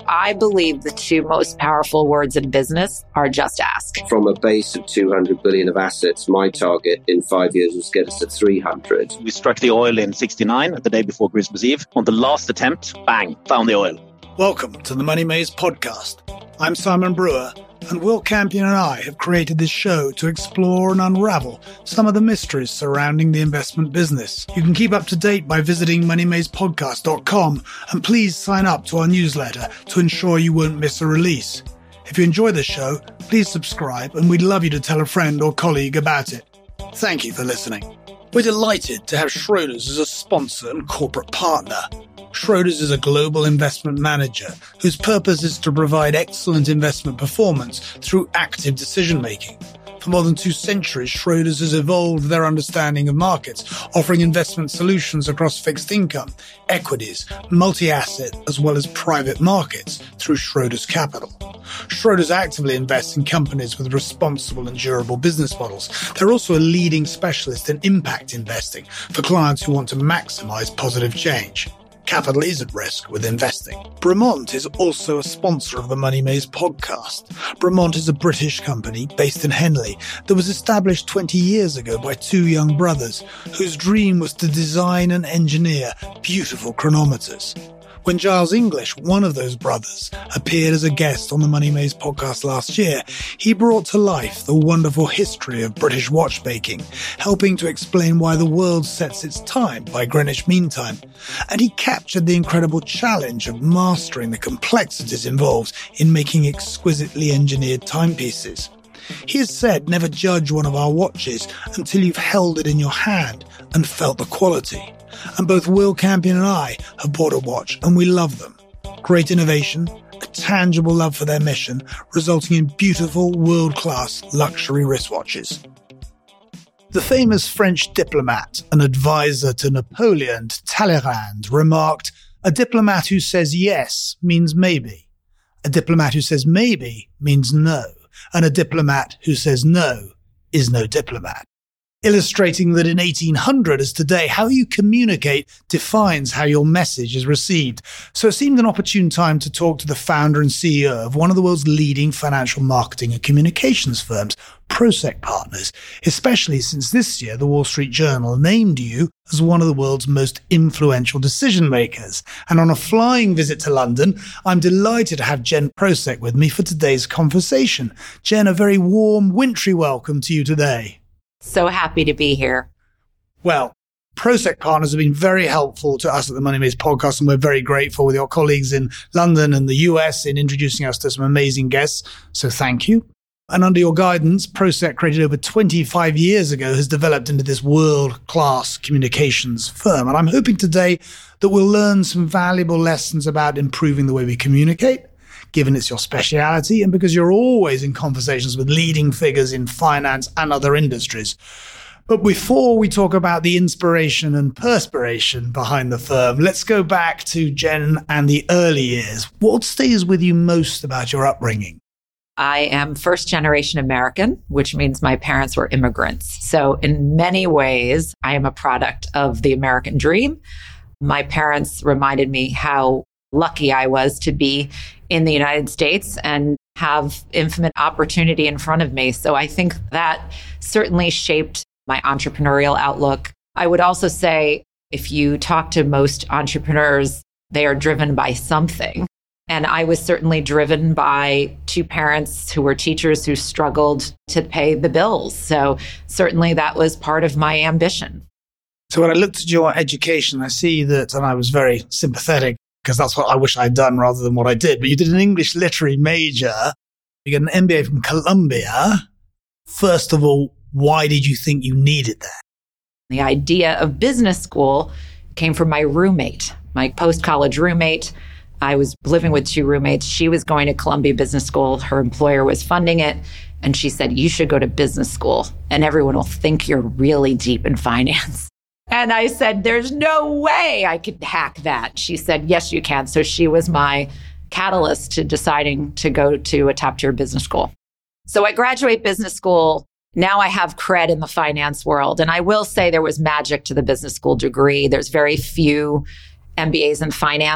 I believe the two most powerful words in business are just ask. From a base of 200 billion of assets, my target in 5 years was get us to 300. We struck the oil in 69, the day before Christmas Eve. On the last attempt, bang, found the oil. Welcome to the Money Maze podcast. I'm Simon Brewer, and Will Campion and I have created this show to explore and unravel some of the mysteries surrounding the investment business. You can keep up to date by visiting moneymazepodcast.com, and please sign up to our newsletter to ensure you won't miss a release. If you enjoy the show, please subscribe, and we'd love you to tell a friend or colleague about it. Thank you for listening. We're delighted to have Schroders as a sponsor and corporate partner. Schroders is a global investment manager whose purpose is to provide excellent investment performance through active decision-making. For more than 2 centuries, Schroders has evolved their understanding of markets, offering investment solutions across fixed income, equities, multi-asset, as well as private markets through Schroders Capital. Schroders actively invests in companies with responsible and durable business models. They're also a leading specialist in impact investing for clients who want to maximize positive change. Capital is at risk with investing. Bremont is also a sponsor of the Money Maze podcast. Bremont is a British company based in Henley that was established 20 years ago by 2 young brothers whose dream was to design and engineer beautiful chronometers. When Giles English, one of those brothers, appeared as a guest on the Money Maze podcast last year, he brought to life the wonderful history of British watchmaking, helping to explain why the world sets its time by Greenwich Mean Time. And he captured the incredible challenge of mastering the complexities involved in making exquisitely engineered timepieces. He has said, never judge one of our watches until you've held it in your hand and felt the quality. And both Will Campion and I have bought a watch and we love them. Great innovation, a tangible love for their mission, resulting in beautiful, world-class luxury wristwatches. The famous French diplomat and advisor to Napoleon, Talleyrand, remarked, "A diplomat who says yes means maybe. A diplomat who says maybe means no. And a diplomat who says no is no diplomat." Illustrating that in 1800 as today, how you communicate defines how your message is received. So it seemed an opportune time to talk to the founder and CEO of one of the world's leading financial marketing and communications firms, Prosek Partners, especially since this year the Wall Street Journal named you as one of the world's most influential decision makers. And on a flying visit to London, I'm delighted to have Jen Prosek with me for today's conversation. Jen, a very warm, wintry welcome to you today. So happy to be here. Well, Prosek Partners have been very helpful to us at the Money Maze podcast, and we're very grateful with your colleagues in London and the US in introducing us to some amazing guests. So thank you. And under your guidance, Prosek, created over 25 years ago, has developed into this world-class communications firm. And I'm hoping today that we'll learn some valuable lessons about improving the way we communicate, given it's your speciality, and because you're always in conversations with leading figures in finance and other industries. But before we talk about the inspiration and perspiration behind the firm, let's go back to Jen and the early years. What stays with you most about your upbringing? I am first generation American, which means my parents were immigrants. So in many ways, I am a product of the American dream. My parents reminded me how lucky I was to be in the United States and have infinite opportunity in front of me. So I think that certainly shaped my entrepreneurial outlook. I would also say if you talk to most entrepreneurs, they are driven by something. And I was certainly driven by 2 parents who were teachers who struggled to pay the bills. So certainly that was part of my ambition. So when I looked at your education, I see that, and I was very sympathetic, because that's what I wish I'd done rather than what I did. But you did an English literary major. You got an MBA from Columbia. First of all, why did you think you needed that? The idea of business school came from my roommate, my post-college roommate. I was living with 2 roommates. She was going to Columbia Business School. Her employer was funding it. And she said, you should go to business school and everyone will think you're really deep in finance. And I said, there's no way I could hack that. She said, yes, you can. So she was my catalyst to deciding to go to a top-tier business school. So I graduate business school. Now I have cred in the finance world. And I will say there was magic to the business school degree. There's very few MBAs in finance.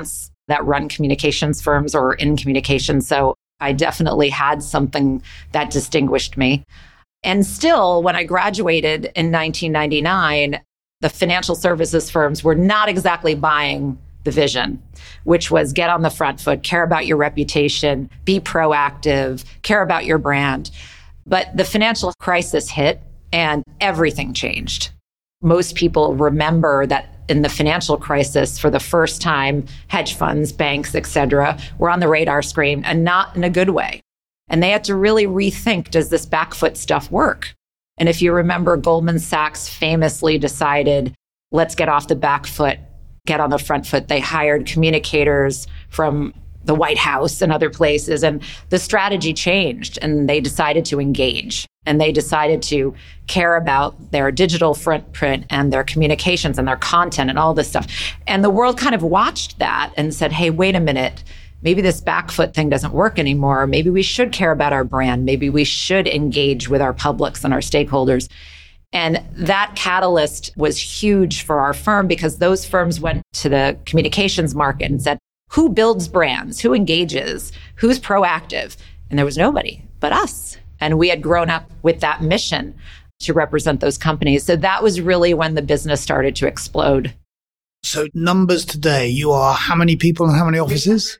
that run communications firms or in communications. So I definitely had something that distinguished me. And still, when I graduated in 1999, the financial services firms were not exactly buying the vision, which was get on the front foot, care about your reputation, be proactive, care about your brand. But the financial crisis hit and everything changed. Most people remember that in the financial crisis, for the first time, hedge funds, banks, et cetera, were on the radar screen, and not in a good way. And they had to really rethink, does this back foot stuff work? And if you remember, Goldman Sachs famously decided, let's get off the back foot, get on the front foot. They hired communicators from the White House and other places, and the strategy changed, and they decided to engage, and they decided to care about their digital footprint and their communications and their content and all this stuff. And the world kind of watched that and said, hey, wait a minute, maybe this back foot thing doesn't work anymore. Maybe we should care about our brand. Maybe we should engage with our publics and our stakeholders. And that catalyst was huge for our firm because those firms went to the communications market and said, who builds brands? Who engages? Who's proactive? And there was nobody but us. And we had grown up with that mission to represent those companies. So that was really when the business started to explode. So numbers today, you are how many people and how many offices?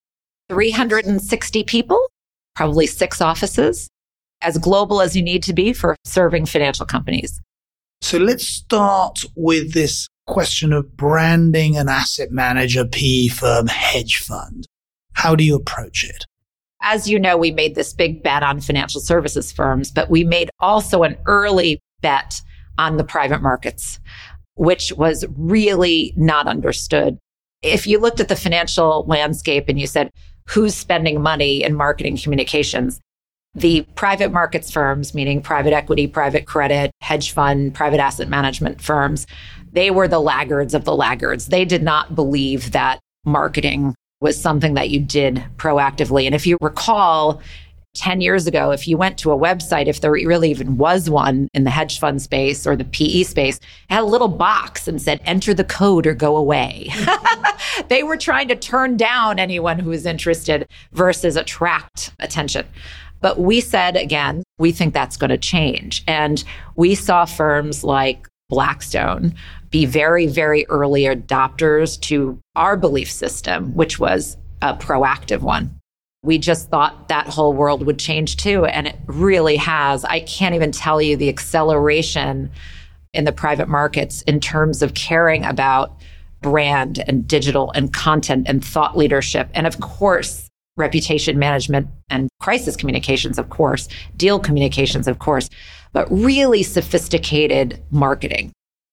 360 people, probably 6 offices, as global as you need to be for serving financial companies. So let's start with this question of branding an asset manager, PE firm, hedge fund. How do you approach it? As you know, we made this big bet on financial services firms, but we made also an early bet on the private markets, which was really not understood. If you looked at the financial landscape and you said, who's spending money in marketing communications? The private markets firms, meaning private equity, private credit, hedge fund, private asset management firms, they were the laggards of the laggards. They did not believe that marketing was something that you did proactively. And if you recall, 10 years ago, if you went to a website, if there really even was one in the hedge fund space or the PE space, it had a little box and said, enter the code or go away. They were trying to turn down anyone who was interested versus attract attention. But we said, again, we think that's going to change. And we saw firms like Blackstone be very, very early adopters to our belief system, which was a proactive one. We just thought that whole world would change too. And it really has. I can't even tell you the acceleration in the private markets in terms of caring about brand and digital and content and thought leadership. And of course, reputation management and crisis communications, of course, deal communications, of course, but really sophisticated marketing.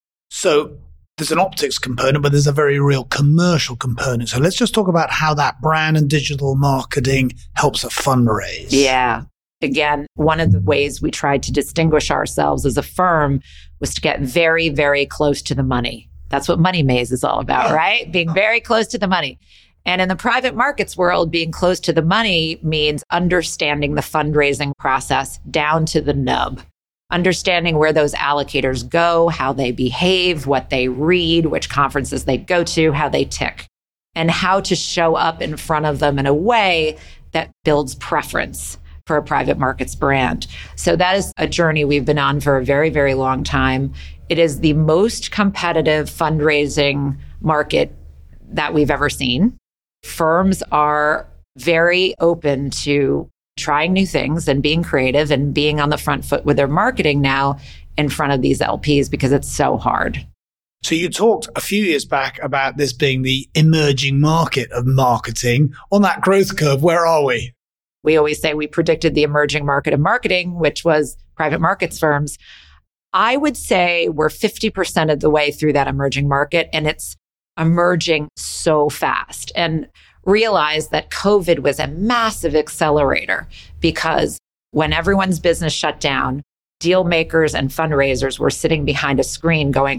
So there's an optics component, but there's a very real commercial component. So let's just talk about how that brand and digital marketing helps a fundraise. Yeah. Again, one of the ways we tried to distinguish ourselves as a firm was to get very, very close to the money. That's what Money Maze is all about, right? Being very close to the money. And in the private markets world, being close to the money means understanding the fundraising process down to the nub, understanding where those allocators go, how they behave, what they read, which conferences they go to, how they tick, and how to show up in front of them in a way that builds preference for a private markets brand. So that is a journey we've been on for a very, very long time. It is the most competitive fundraising market that we've ever seen. Firms are very open to trying new things and being creative and being on the front foot with their marketing now in front of these LPs because it's so hard. So you talked a few years back about this being the emerging market of marketing. On that growth curve, where are we? We always say we predicted the emerging market of marketing, which was private markets firms. I would say we're 50% of the way through that emerging market, and it's emerging so fast. And realize that COVID was a massive accelerator because when everyone's business shut down, deal makers and fundraisers were sitting behind a screen going,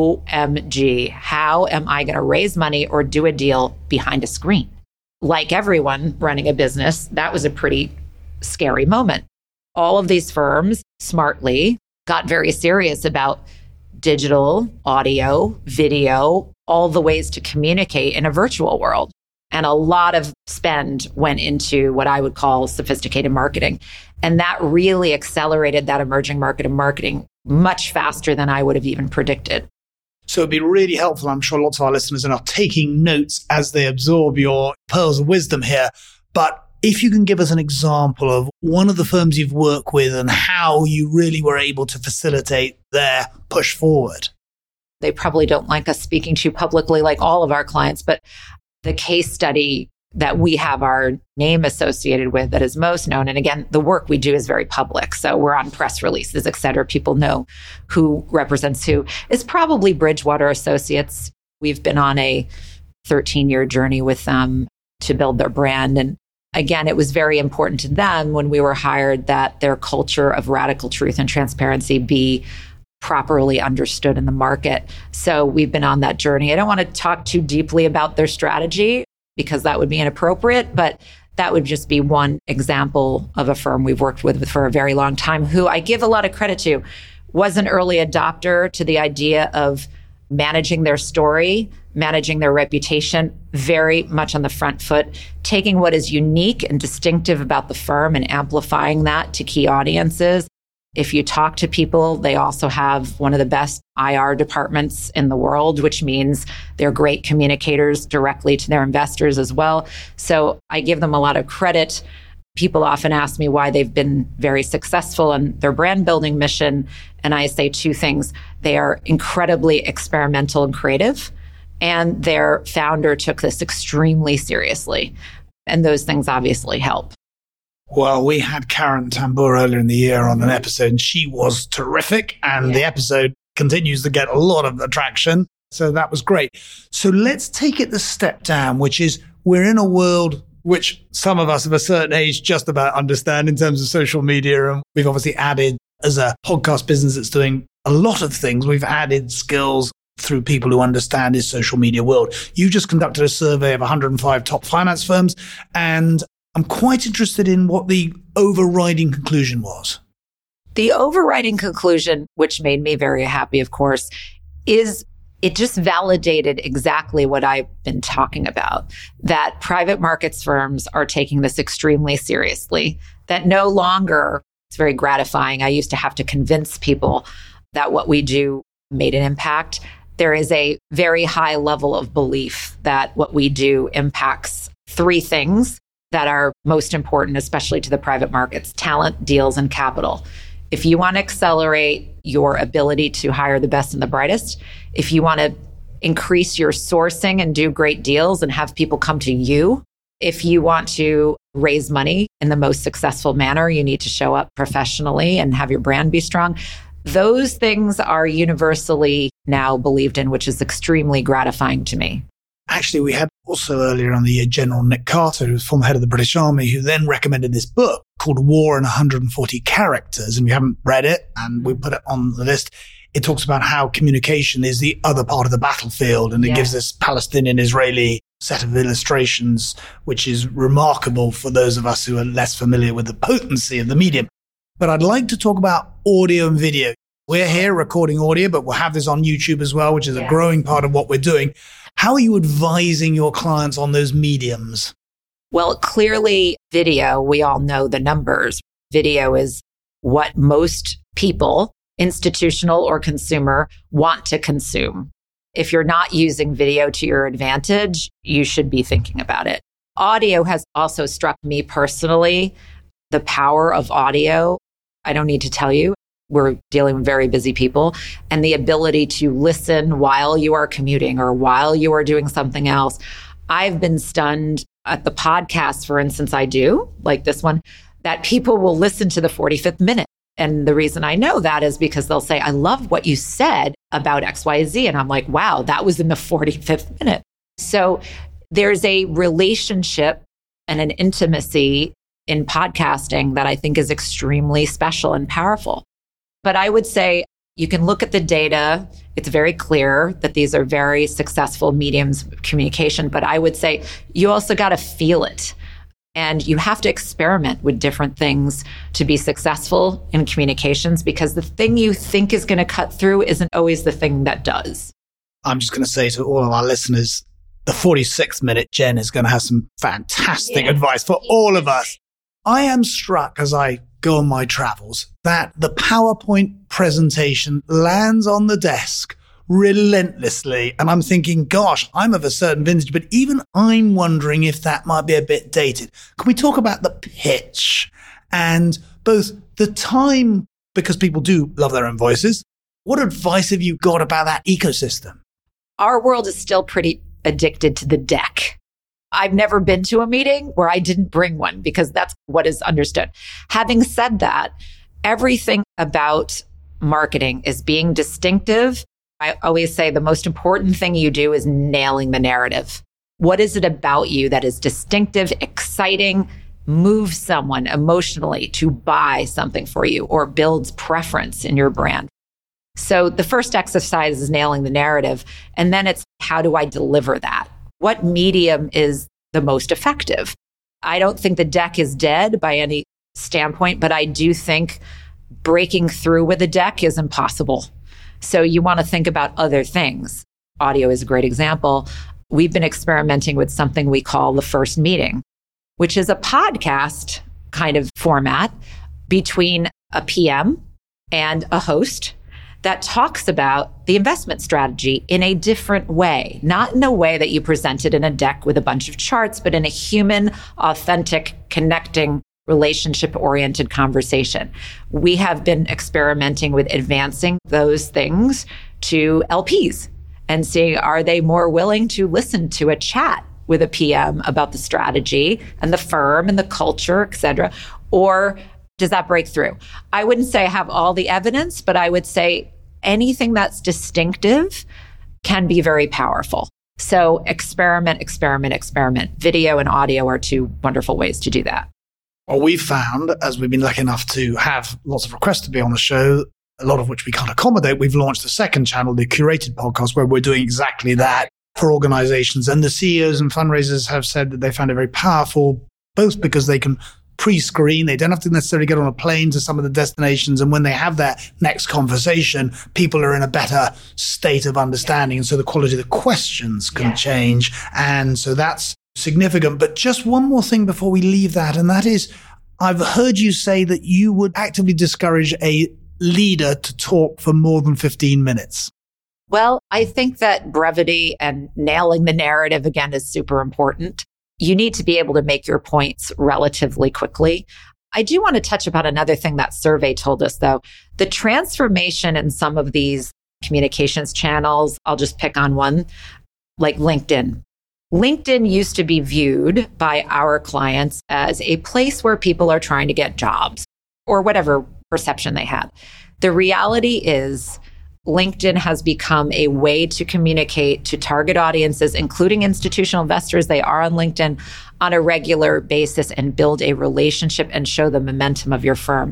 OMG, how am I going to raise money or do a deal behind a screen? Like everyone running a business, that was a pretty scary moment. All of these firms smartly got very serious about digital, audio, video, all the ways to communicate in a virtual world. And a lot of spend went into what I would call sophisticated marketing. And that really accelerated that emerging market of marketing much faster than I would have even predicted. So it'd be really helpful. I'm sure lots of our listeners are now taking notes as they absorb your pearls of wisdom here. But if you can give us an example of one of the firms you've worked with and how you really were able to facilitate their push forward. They probably don't like us speaking too publicly like all of our clients, but the case study that we have our name associated with that is most known, and again, the work we do is very public, so we're on press releases, et cetera. People know who represents who, is probably Bridgewater Associates. We've been on a 13-year journey with them to build their brand. And again, it was very important to them when we were hired that their culture of radical truth and transparency be properly understood in the market. So we've been on that journey. I don't want to talk too deeply about their strategy because that would be inappropriate, but that would just be one example of a firm we've worked with for a very long time, who I give a lot of credit to, was an early adopter to the idea of managing their story, managing their reputation very much on the front foot, taking what is unique and distinctive about the firm and amplifying that to key audiences. If you talk to people, they also have one of the best IR departments in the world, which means they're great communicators directly to their investors as well. So I give them a lot of credit. People often ask me why they've been very successful in their brand building mission. And I say two things. They are incredibly experimental and creative, and their founder took this extremely seriously. And those things obviously help. Well, we had Karen Tambour earlier in the year on an episode, and she was terrific. And the episode continues to get a lot of attraction. So that was great. So let's take it the step down, which is we're in a world which some of us of a certain age just about understand in terms of social media. And we've obviously added, as a podcast business that's doing a lot of things, we've added skills through people who understand this social media world. You just conducted a survey of 105 top finance firms, and I'm quite interested in what the overriding conclusion was. The overriding conclusion, which made me very happy, of course, is it just validated exactly what I've been talking about, that private markets firms are taking this extremely seriously, that no longer, it's very gratifying. I used to have to convince people that what we do made an impact. There is a very high level of belief that what we do impacts three things that are most important, especially to the private markets: talent, deals, and capital. If you want to accelerate your ability to hire the best and the brightest, if you want to increase your sourcing and do great deals and have people come to you, if you want to raise money in the most successful manner, you need to show up professionally and have your brand be strong. Those things are universally now believed in, which is extremely gratifying to me. Actually, we had also earlier on the year General Nick Carter, who was former head of the British Army, who then recommended this book called War in 140 Characters. And we haven't read it, and we put it on the list. It talks about how communication is the other part of the battlefield, and it gives this Palestinian-Israeli set of illustrations, which is remarkable for those of us who are less familiar with the potency of the medium. But I'd like to talk about audio and video. We're here recording audio, but we'll have this on YouTube as well, which is a growing part of what we're doing. How are you advising your clients on those mediums? Well, clearly video, we all know the numbers. Video is what most people, institutional or consumer, want to consume. If you're not using video to your advantage, you should be thinking about it. Audio has also struck me personally, the power of audio. I don't need to tell you. We're dealing with very busy people, and the ability to listen while you are commuting or while you are doing something else. I've been stunned at the podcasts, for instance, I do, like this one, that people will listen to the 45th minute. And the reason I know that is because they'll say, I love what you said about XYZ. And I'm like, wow, that was in the 45th minute. So there's a relationship and an intimacy in podcasting that I think is extremely special and powerful. But I would say you can look at the data. It's very clear that these are very successful mediums of communication. But I would say you also got to feel it. And you have to experiment with different things to be successful in communications, because the thing you think is going to cut through isn't always the thing that does. I'm just going to say to all of our listeners, the 46th minute, Jen is going to have some fantastic advice for all of us. I am struck as I go on my travels that the PowerPoint presentation lands on the desk relentlessly. And I'm thinking, gosh, I'm of a certain vintage, but even I'm wondering if that might be a bit dated. Can we talk about the pitch and both the time, because people do love their own voices? What advice have you got about that ecosystem? Our world is still pretty addicted to the deck. I've never been to a meeting where I didn't bring one because that's what is understood. Having said that, everything about marketing is being distinctive. I always say the most important thing you do is nailing the narrative. What is it about you that is distinctive, exciting, moves someone emotionally to buy something for you or builds preference in your brand? So the first exercise is nailing the narrative. And then it's, how do I deliver that? What medium is the most effective? I don't think the deck is dead by any standpoint, but I do think breaking through with a deck is impossible. So you want to think about other things. Audio is a great example. We've been experimenting with something we call the first meeting, which is a podcast kind of format between a PM and a host that talks about the investment strategy in a different way, not in a way that you present it in a deck with a bunch of charts, but in a human, authentic, connecting, relationship-oriented conversation. We have been experimenting with advancing those things to LPs and seeing, are they more willing to listen to a chat with a PM about the strategy and the firm and the culture, et cetera, or does that break through? I wouldn't say I have all the evidence, but I would say anything that's distinctive can be very powerful. So experiment. Video and audio are two wonderful ways to do that. Well, we've found, as we've been lucky enough to have lots of requests to be on the show, a lot of which we can't accommodate, we've launched the second channel, the Curated Podcast, where we're doing exactly that for organizations. And the CEOs and fundraisers have said that they found it very powerful, both because they can pre-screen. They don't have to necessarily get on a plane to some of the destinations. And when they have that next conversation, people are in a better state of understanding. And so the quality of the questions can change. And so that's significant. But just one more thing before we leave that, and that is, I've heard you say that you would actively discourage a leader to talk for more than 15 minutes. Well, I think that brevity and nailing the narrative, again, is super important. You need to be able to make your points relatively quickly. I do want to touch upon another thing that survey told us, though. The transformation in some of these communications channels, I'll just pick on one, like LinkedIn. LinkedIn used to be viewed by our clients as a place where people are trying to get jobs or whatever perception they had. The reality is LinkedIn has become a way to communicate to target audiences, including institutional investors. They are on LinkedIn on a regular basis and build a relationship and show the momentum of your firm.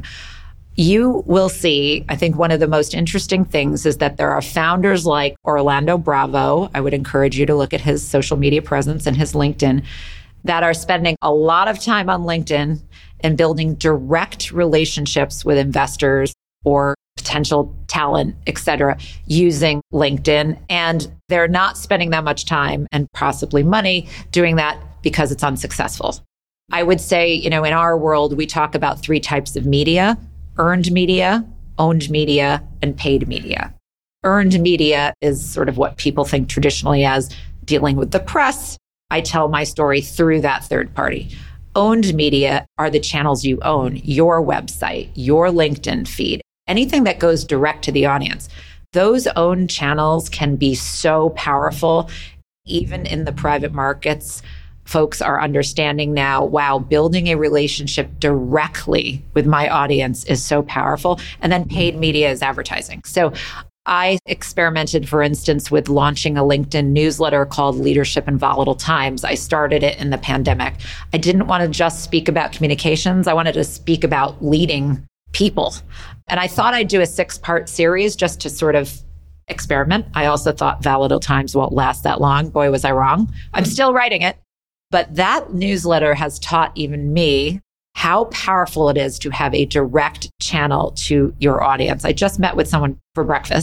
You will see, I think one of the most interesting things is that there are founders like Orlando Bravo. I would encourage you to look at his social media presence and his LinkedIn, that are spending a lot of time on LinkedIn and building direct relationships with investors or potential talent, et cetera, using LinkedIn. And they're not spending that much time and possibly money doing that because it's unsuccessful. I would say, in our world, we talk about three types of media: earned media, owned media, and paid media. Earned media is sort of what people think traditionally as dealing with the press. I tell my story through that third party. Owned media are the channels you own, your website, your LinkedIn feed, anything that goes direct to the audience. Those owned channels can be so powerful. Even in the private markets, folks are understanding now, wow, building a relationship directly with my audience is so powerful. And then paid media is advertising. So I experimented, for instance, with launching a LinkedIn newsletter called Leadership in Volatile Times. I started it in the pandemic. I didn't want to just speak about communications. I wanted to speak about leading people. And I thought I'd do a 6-part series just to sort of experiment. I also thought Volatile Times won't last that long. Boy, was I wrong. I'm still writing it. But that newsletter has taught even me how powerful it is to have a direct channel to your audience. I just met with someone for breakfast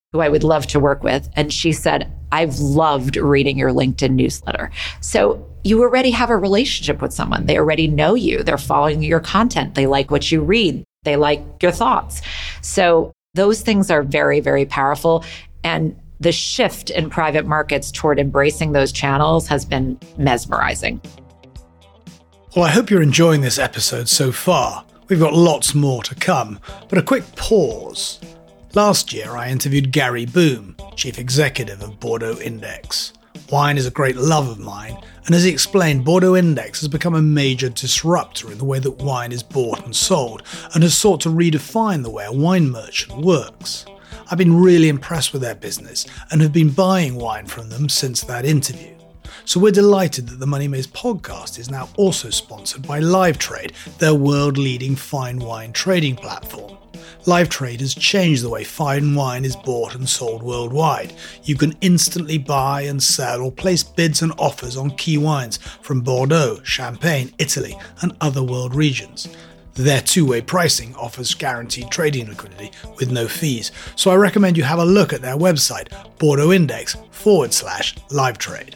who I would love to work with. And she said, I've loved reading your LinkedIn newsletter. So you already have a relationship with someone. They already know you. They're following your content. They like what you read. They like your thoughts. So those things are very, very powerful. And the shift in private markets toward embracing those channels has been mesmerizing. Well, I hope you're enjoying this episode so far. We've got lots more to come, but a quick pause. Last year, I interviewed Gary Boom, Chief Executive of Bordeaux Index. Wine is a great love of mine, and as he explained, Bordeaux Index has become a major disruptor in the way that wine is bought and sold, and has sought to redefine the way a wine merchant works. I've been really impressed with their business, and have been buying wine from them since that interview. So we're delighted that the Money Maze podcast is now also sponsored by LiveTrade, their world-leading fine wine trading platform. LiveTrade has changed the way fine wine is bought and sold worldwide. You can instantly buy and sell or place bids and offers on key wines from Bordeaux, Champagne, Italy, and other world regions. Their two-way pricing offers guaranteed trading liquidity with no fees. So I recommend you have a look at their website, BordeauxIndex/LiveTrade.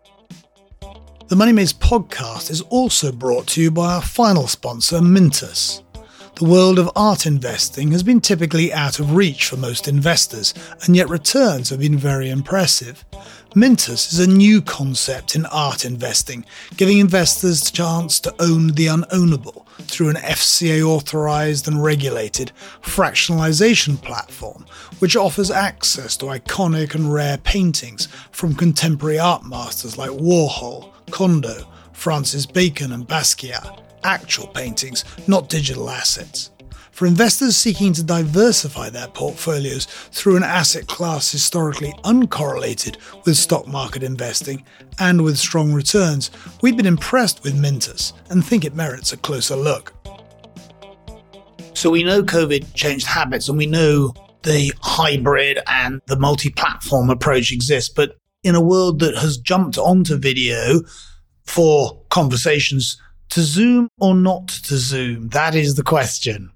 The Money Maze podcast is also brought to you by our final sponsor, Mintos. The world of art investing has been typically out of reach for most investors, and yet returns have been very impressive. Mintos is a new concept in art investing, giving investors the chance to own the unownable through an FCA-authorized and regulated fractionalization platform, which offers access to iconic and rare paintings from contemporary art masters like Warhol, Kondo, Francis Bacon and Basquiat. Actual paintings, not digital assets. For investors seeking to diversify their portfolios through an asset class historically uncorrelated with stock market investing and with strong returns, we've been impressed with Mintos and think it merits a closer look. So we know COVID changed habits and we know the hybrid and the multi-platform approach exists, but in a world that has jumped onto video for conversations, to Zoom or not to Zoom? That is the question.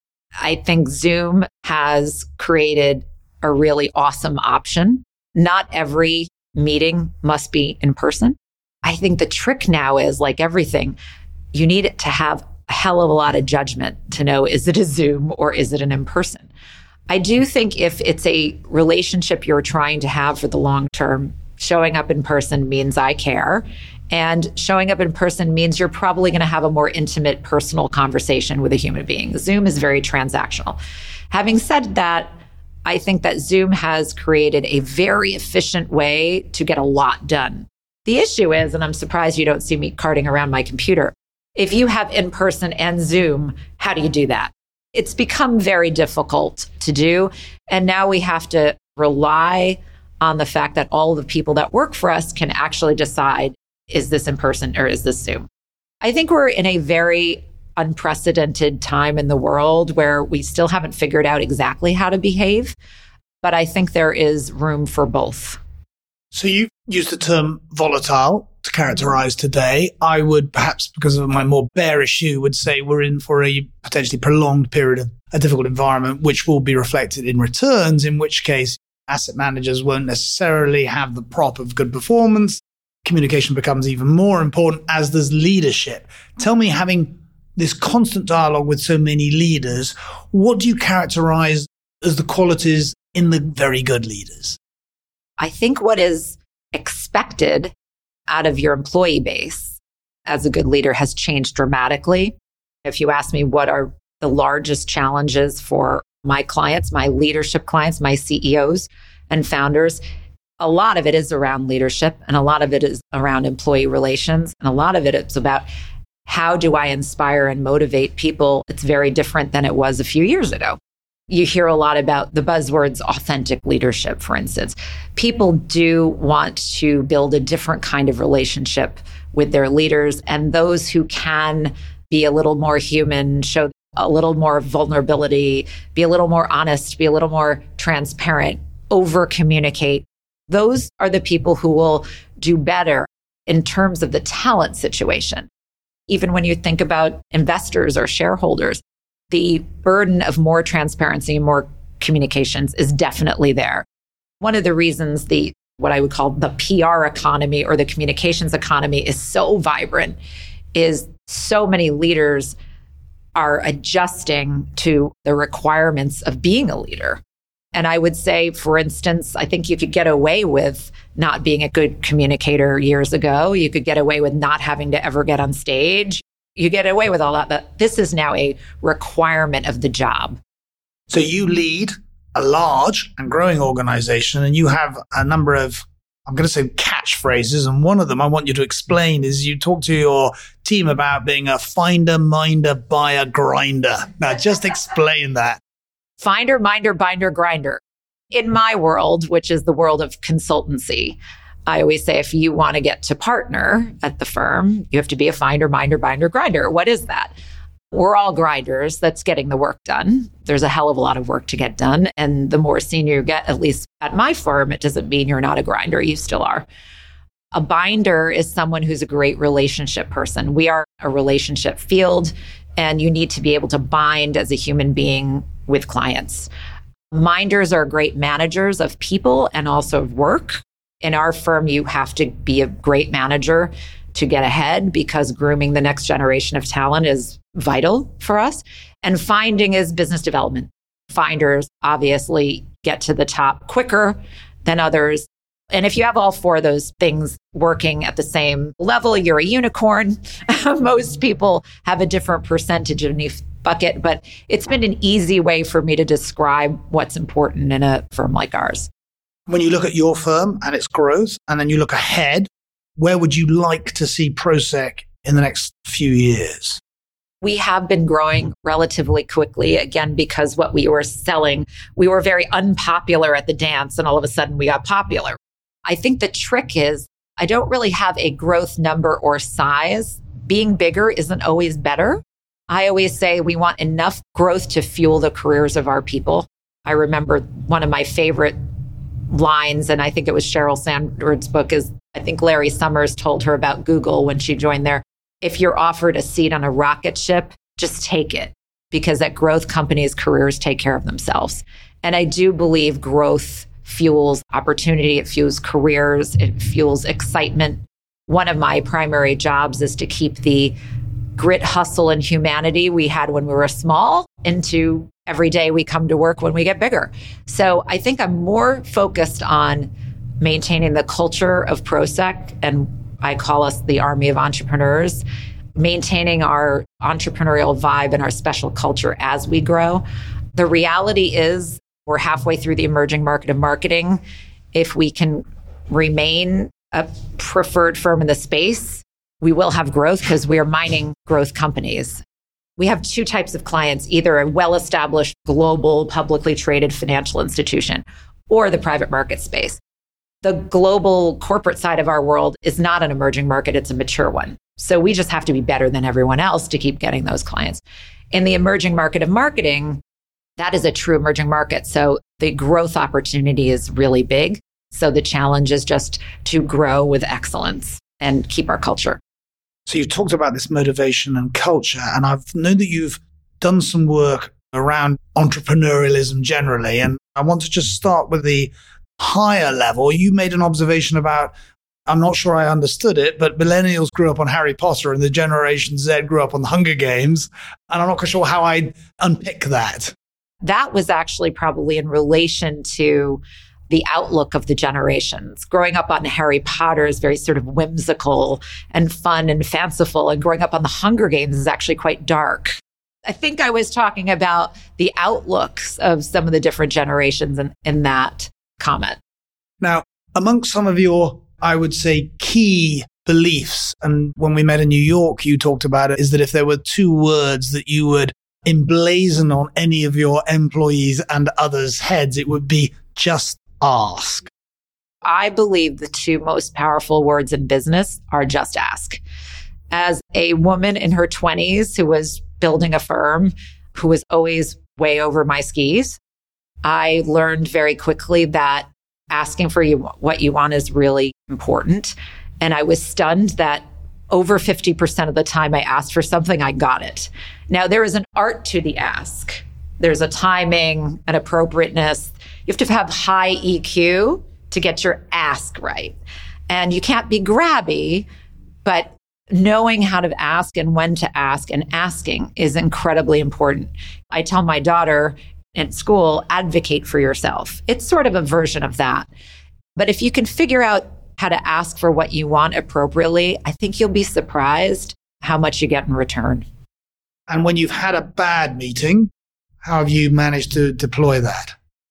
I think Zoom has created a really awesome option. Not every meeting must be in person. I think the trick now is, like everything, you need it to have a hell of a lot of judgment to know, is it a Zoom or is it an in-person? I do think if it's a relationship you're trying to have for the long term, showing up in person means I care. And showing up in person means you're probably going to have a more intimate, personal conversation with a human being. Zoom is very transactional. Having said that, I think that Zoom has created a very efficient way to get a lot done. The issue is, and I'm surprised you don't see me carting around my computer, if you have in-person and Zoom, how do you do that? It's become very difficult to do. And now we have to rely on the fact that all the people that work for us can actually decide, is this in person or is this Zoom? I think we're in a very unprecedented time in the world where we still haven't figured out exactly how to behave, but I think there is room for both. So you used the term volatile to characterize today. I would, perhaps because of my more bearish view, would say we're in for a potentially prolonged period of a difficult environment, which will be reflected in returns, in which case asset managers won't necessarily have the prop of good performance. Communication becomes even more important, as does leadership. Tell me, having this constant dialogue with so many leaders, what do you characterize as the qualities in the very good leaders? I think what is expected out of your employee base as a good leader has changed dramatically. If you ask me what are the largest challenges for my clients, my leadership clients, my CEOs and founders, a lot of it is around leadership, and a lot of it is around employee relations, and a lot of it is about how do I inspire and motivate people. It's very different than it was a few years ago. You hear a lot about the buzzwords authentic leadership, for instance. People do want to build a different kind of relationship with their leaders, and those who can be a little more human, show a little more vulnerability, be a little more honest, be a little more transparent, over-communicate. Those are the people who will do better in terms of the talent situation. Even when you think about investors or shareholders, the burden of more transparency and more communications is definitely there. One of the reasons what I would call the PR economy or the communications economy is so vibrant is so many leaders are adjusting to the requirements of being a leader. And I would say, for instance, I think you could get away with not being a good communicator years ago. You could get away with not having to ever get on stage. You get away with all that. But this is now a requirement of the job. So you lead a large and growing organization, and you have a number of, I'm going to say, catchphrases. And one of them I want you to explain is you talk to your team about being a finder, minder, buyer, grinder. Now, just explain that. Finder, minder, binder, grinder. In my world, which is the world of consultancy, I always say if you want to get to partner at the firm, you have to be a finder, minder, binder, grinder. What is that? We're all grinders. That's getting the work done. There's a hell of a lot of work to get done. And the more senior you get, at least at my firm, it doesn't mean you're not a grinder. You still are. A binder is someone who's a great relationship person. We are a relationship field, and you need to be able to bind as a human being with clients. Minders are great managers of people and also of work. In our firm, you have to be a great manager to get ahead because grooming the next generation of talent is vital for us. And finding is business development. Finders obviously get to the top quicker than others. And if you have all four of those things working at the same level, you're a unicorn. Most people have a different percentage in each bucket, but it's been an easy way for me to describe what's important in a firm like ours. When you look at your firm and its growth, and then you look ahead, where would you like to see Protek in the next few years? We have been growing relatively quickly, again, because what we were selling, we were very unpopular at the dance, and all of a sudden we got popular. I think the trick is I don't really have a growth number or size. Being bigger isn't always better. I always say we want enough growth to fuel the careers of our people. I remember one of my favorite lines, and I think it was Sheryl Sandberg's book, is I think Larry Summers told her about Google when she joined there. If you're offered a seat on a rocket ship, just take it, because at growth companies, careers take care of themselves. And I do believe growth fuels opportunity. It fuels careers. It fuels excitement. One of my primary jobs is to keep the grit, hustle, and humanity we had when we were small into every day we come to work when we get bigger. So I think I'm more focused on maintaining the culture of Protek, and I call us the army of entrepreneurs, maintaining our entrepreneurial vibe and our special culture as we grow. The reality is we're halfway through the emerging market of marketing. If we can remain a preferred firm in the space, we will have growth because we are mining growth companies. We have two types of clients, either a well-established global publicly traded financial institution or the private market space. The global corporate side of our world is not an emerging market, it's a mature one. So we just have to be better than everyone else to keep getting those clients. In the emerging market of marketing, that is a true emerging market. So the growth opportunity is really big. So the challenge is just to grow with excellence and keep our culture. So you talked about this motivation and culture, and I've known that you've done some work around entrepreneurialism generally. And I want to just start with the higher level. You made an observation about, I'm not sure I understood it, but millennials grew up on Harry Potter and the Generation Z grew up on the Hunger Games. And I'm not quite sure how I'd unpick that. That was actually probably in relation to the outlook of the generations. Growing up on Harry Potter is very sort of whimsical and fun and fanciful. And growing up on the Hunger Games is actually quite dark. I think I was talking about the outlooks of some of the different generations in that comment. Now, amongst some of your, I would say, key beliefs, and when we met in New York, you talked about it, is that if there were two words that you would emblazon on any of your employees and others' heads, it would be just ask. I believe the two most powerful words in business are just ask. As a woman in her 20s who was building a firm, who was always way over my skis, I learned very quickly that asking for what you want is really important. And I was stunned that over 50% of the time I asked for something, I got it. Now, there is an art to the ask. There's a timing, an appropriateness. You have to have high EQ to get your ask right. And you can't be grabby, but knowing how to ask and when to ask and asking is incredibly important. I tell my daughter in school, advocate for yourself. It's sort of a version of that. But if you can figure out how to ask for what you want appropriately, I think you'll be surprised how much you get in return. And when you've had a bad meeting, how have you managed to deploy that?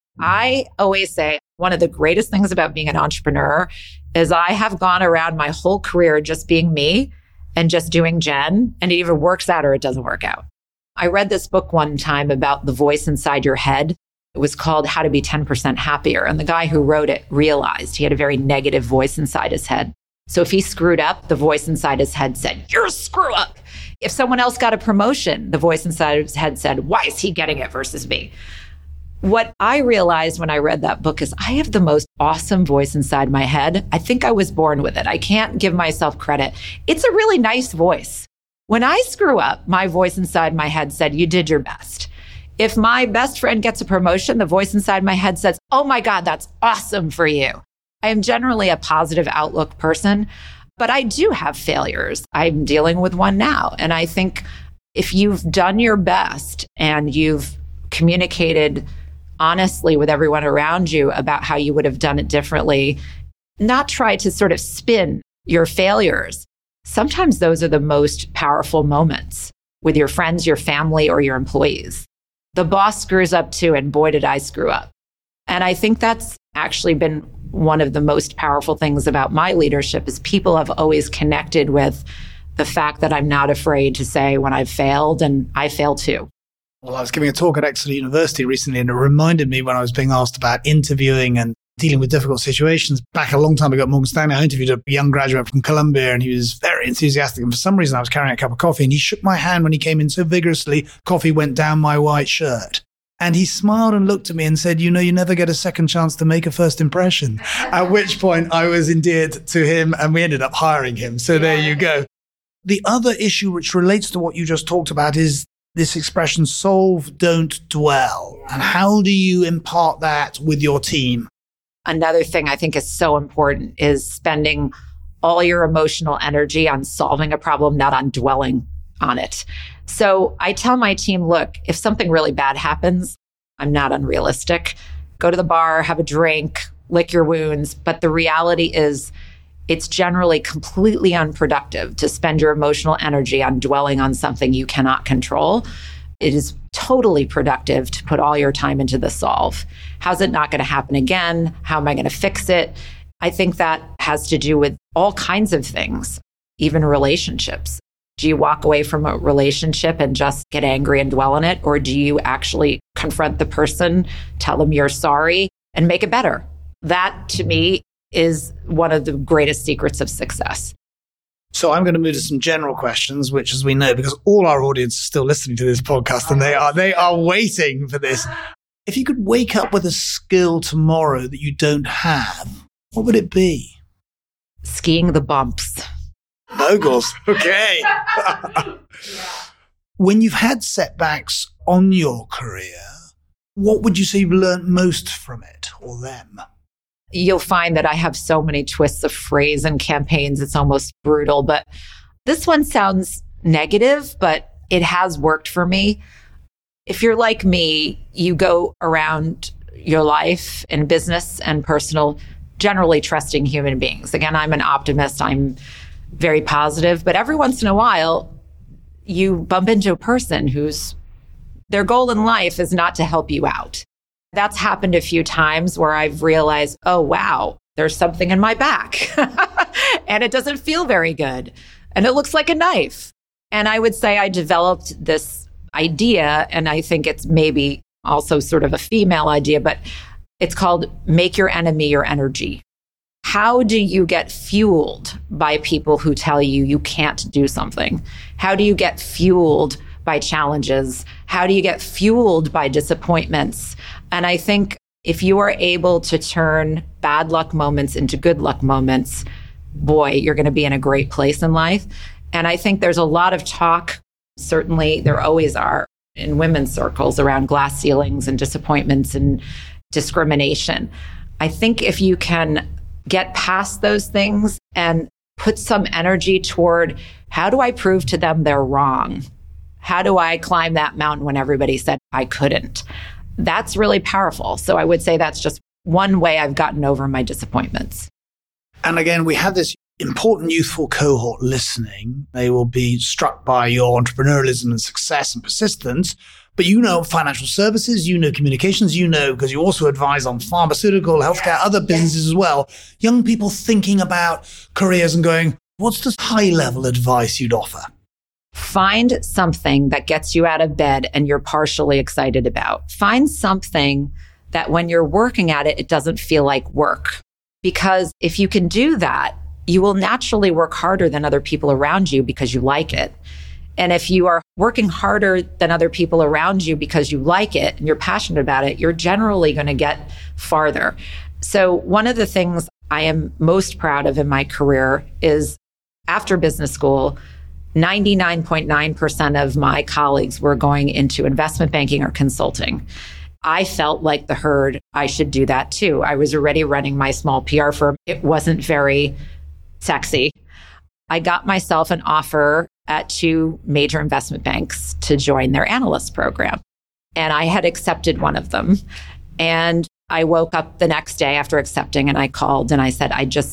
I always say one of the greatest things about being an entrepreneur is I have gone around my whole career just being me and just doing Jen, and it either works out or it doesn't work out. I read this book one time about the voice inside your head. It was called How to Be 10% Happier. And the guy who wrote it realized he had a very negative voice inside his head. So if he screwed up, the voice inside his head said, "You're a screw up." If someone else got a promotion, the voice inside his head said, "Why is he getting it versus me?" What I realized when I read that book is I have the most awesome voice inside my head. I think I was born with it. I can't give myself credit. It's a really nice voice. When I screw up, my voice inside my head said, "You did your best." If my best friend gets a promotion, the voice inside my head says, "Oh my God, that's awesome for you." I am generally a positive outlook person, but I do have failures. I'm dealing with one now. And I think if you've done your best and you've communicated honestly with everyone around you about how you would have done it differently, not try to sort of spin your failures. Sometimes those are the most powerful moments with your friends, your family, or your employees. The boss screws up too, and boy, did I screw up. And I think that's actually been one of the most powerful things about my leadership is people have always connected with the fact that I'm not afraid to say when I've failed, and I fail too. Well, I was giving a talk at Exeter University recently, and it reminded me when I was being asked about interviewing and dealing with difficult situations. Back a long time ago at Morgan Stanley, I interviewed a young graduate from Columbia, and he was very enthusiastic. And for some reason, I was carrying a cup of coffee, and he shook my hand when he came in so vigorously, coffee went down my white shirt. And he smiled and looked at me and said, "You know, you never get a second chance to make a first impression." At which point I was endeared to him, and we ended up hiring him. So there you go. The other issue which relates to what you just talked about is this expression, solve, don't dwell. And how do you impart that with your team? Another thing I think is so important is spending all your emotional energy on solving a problem, not on dwelling on it. So I tell my team, look, if something really bad happens, I'm not unrealistic. Go to the bar, have a drink, lick your wounds. But the reality is it's generally completely unproductive to spend your emotional energy on dwelling on something you cannot control. It is totally productive to put all your time into the solve. How's it not going to happen again? How am I going to fix it? I think that has to do with all kinds of things, even relationships. Do you walk away from a relationship and just get angry and dwell on it? Or do you actually confront the person, tell them you're sorry, and make it better? That, to me, is one of the greatest secrets of success. So I'm going to move to some general questions, which, as we know, because all our audience is still listening to this podcast and they are waiting for this. If you could wake up with a skill tomorrow that you don't have, what would it be? Skiing the bumps. Moguls. Okay. When you've had setbacks on your career, what would you say you've learned most from it or them? You'll find that I have so many twists of phrase and campaigns. It's almost brutal, but this one sounds negative, but it has worked for me. If you're like me, you go around your life in business and personal, generally trusting human beings. Again, I'm an optimist. I'm very positive, but every once in a while, you bump into a person whose their goal in life is not to help you out. That's happened a few times where I've realized, oh, wow, there's something in my back and it doesn't feel very good. And it looks like a knife. And I would say I developed this idea, and I think it's maybe also sort of a female idea, but it's called make your enemy your energy. How do you get fueled by people who tell you you can't do something? How do you get fueled by challenges? How do you get fueled by disappointments? And I think if you are able to turn bad luck moments into good luck moments, boy, you're going to be in a great place in life. And I think there's a lot of talk, certainly there always are, in women's circles around glass ceilings and disappointments and discrimination. I think if you can get past those things and put some energy toward how do I prove to them they're wrong? How do I climb that mountain when everybody said I couldn't? That's really powerful. So I would say that's just one way I've gotten over my disappointments. And again, we have this important youthful cohort listening. They will be struck by your entrepreneurialism and success and persistence. But you know financial services, you know communications, you know, because you also advise on pharmaceutical, healthcare, other businesses as well. Young people thinking about careers and going, what's the high level advice you'd offer? Find something that gets you out of bed and you're partially excited about. Find something that when you're working at it, it doesn't feel like work. Because if you can do that, you will naturally work harder than other people around you because you like it. And if you are working harder than other people around you because you like it and you're passionate about it, you're generally going to get farther. So one of the things I am most proud of in my career is after business school, 99.9% of my colleagues were going into investment banking or consulting. I felt like the herd, I should do that too. I was already running my small PR firm. It wasn't very sexy. I got myself an offer at 2 major investment banks to join their analyst program. And I had accepted one of them. And I woke up the next day after accepting and I called and I said,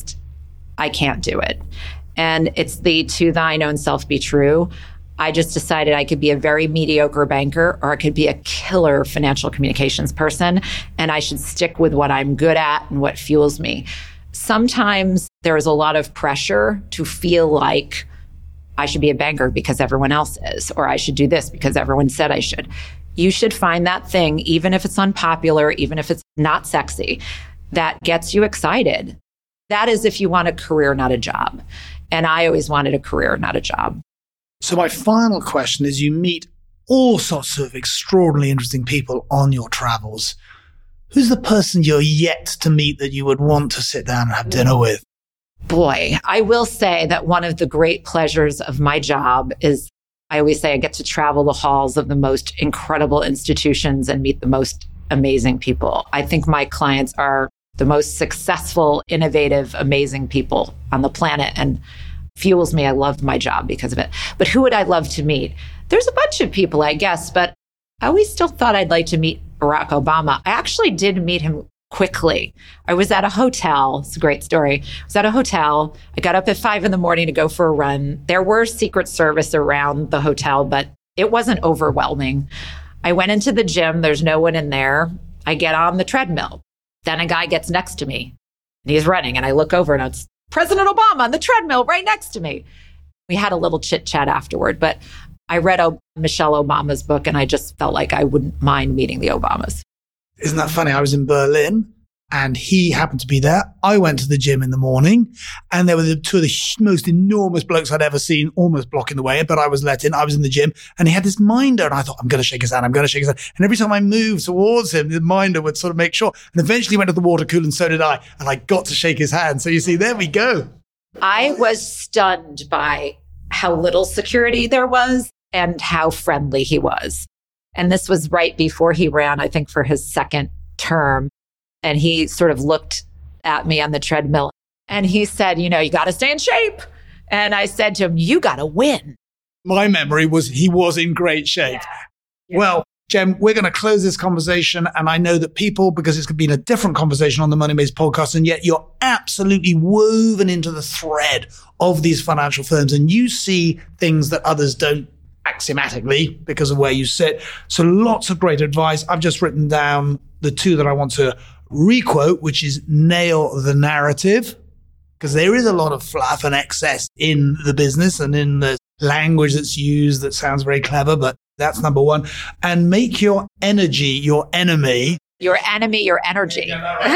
I can't do it. And it's the to thine own self be true. I just decided I could be a very mediocre banker or I could be a killer financial communications person. And I should stick with what I'm good at and what fuels me. Sometimes there's a lot of pressure to feel like I should be a banker because everyone else is, or I should do this because everyone said I should. You should find that thing, even if it's unpopular, even if it's not sexy, that gets you excited. That is if you want a career, not a job. And I always wanted a career, not a job. So my final question is, you meet all sorts of extraordinarily interesting people on your travels. Who's the person you're yet to meet that you would want to sit down and have dinner with? Boy, I will say that one of the great pleasures of my job is, I always say I get to travel the halls of the most incredible institutions and meet the most amazing people. I think my clients are the most successful, innovative, amazing people on the planet and fuels me. I love my job because of it. But who would I love to meet? There's a bunch of people, I guess, but I always still thought I'd like to meet Barack Obama. I actually did meet him quickly. I was at a hotel. It's a great story. I was at a hotel. I got up at 5 a.m. to go for a run. There were Secret Service around the hotel, but it wasn't overwhelming. I went into the gym. There's no one in there. I get on the treadmill. Then a guy gets next to me and he's running. And I look over and it's President Obama on the treadmill right next to me. We had a little chit chat afterward, but I read Michelle Obama's book and I just felt like I wouldn't mind meeting the Obamas. Isn't that funny? I was in Berlin and he happened to be there. I went to the gym in the morning and there were 2 of the most enormous blokes I'd ever seen, almost blocking the way, but I was let in. I was in the gym and he had this minder and I thought, I'm going to shake his hand. I'm going to shake his hand. And every time I moved towards him, the minder would sort of make sure. And eventually went to the water cooler and so did I. And I got to shake his hand. So you see, there we go. I was stunned by how little security there was and how friendly he was. And this was right before he ran, I think, for his second term. And he sort of looked at me on the treadmill and he said, you got to stay in shape. And I said to him, you got to win. My memory was he was in great shape. Yeah. Well, Jem, we're going to close this conversation. And I know that people, because it's been a different conversation on the Money Maze podcast, and yet you're absolutely woven into the thread of these financial firms and you see things that others don't axiomatically because of where you sit. So lots of great advice. I've just written down the 2 that I want to requote, which is nail the narrative, because there is a lot of fluff and excess in the business and in the language that's used that sounds very clever, but that's number 1. And make your energy your enemy. Your enemy, your energy.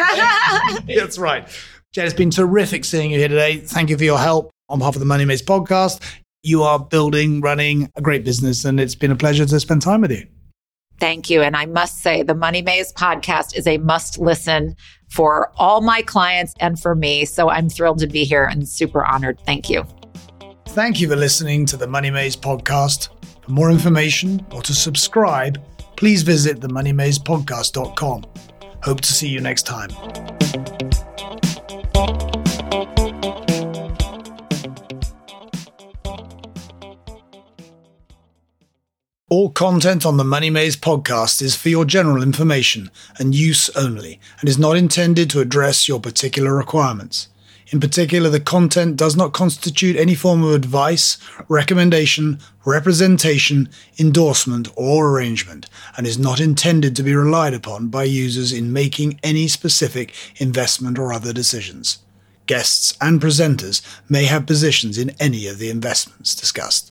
That's right. Jen, it's been terrific seeing you here today. Thank you for your help on behalf of the Money Maze podcast. You are running a great business, and it's been a pleasure to spend time with you. Thank you. And I must say, the Money Maze podcast is a must listen for all my clients and for me. So I'm thrilled to be here and super honored. Thank you. Thank you for listening to the Money Maze podcast. For more information or to subscribe, please visit themoneymazepodcast.com. Hope to see you next time. All content on the Money Maze podcast is for your general information and use only, and is not intended to address your particular requirements. In particular, the content does not constitute any form of advice, recommendation, representation, endorsement, or arrangement, and is not intended to be relied upon by users in making any specific investment or other decisions. Guests and presenters may have positions in any of the investments discussed.